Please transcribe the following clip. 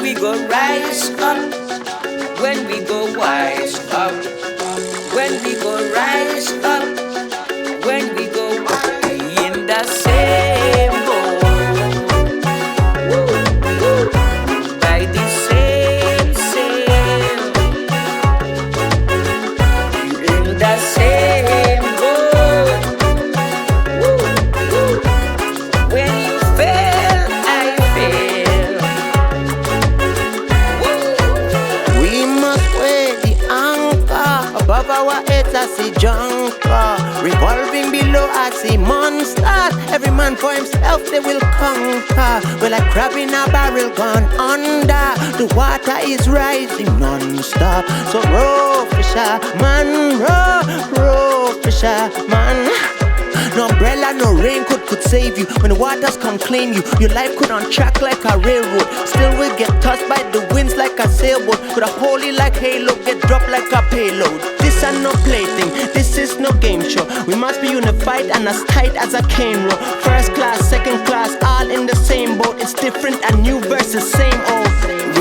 we go rise up, when we go wise up, when we go rise up, when we go in the same boat, by the same sail, in the same boat. When you fail, I fail. We must weigh the anchor. Above our heads I see junker, revolving below I see monsters. Every man for himself they will conquer. We're like crab in a barrel gone under. The water is rising non-stop. So row fisherman, row fisherman. No umbrella, no raincoat could save you. When the waters come claim you, your life could on track like a railroad. Still will get tossed by the winds like a sailboat. Could a holy like halo, get dropped like a payload. This is no plaything, this is no game show. We must be unified and as tight as a cane row. First class, second class, all in the same boat. It's different and new versus same old.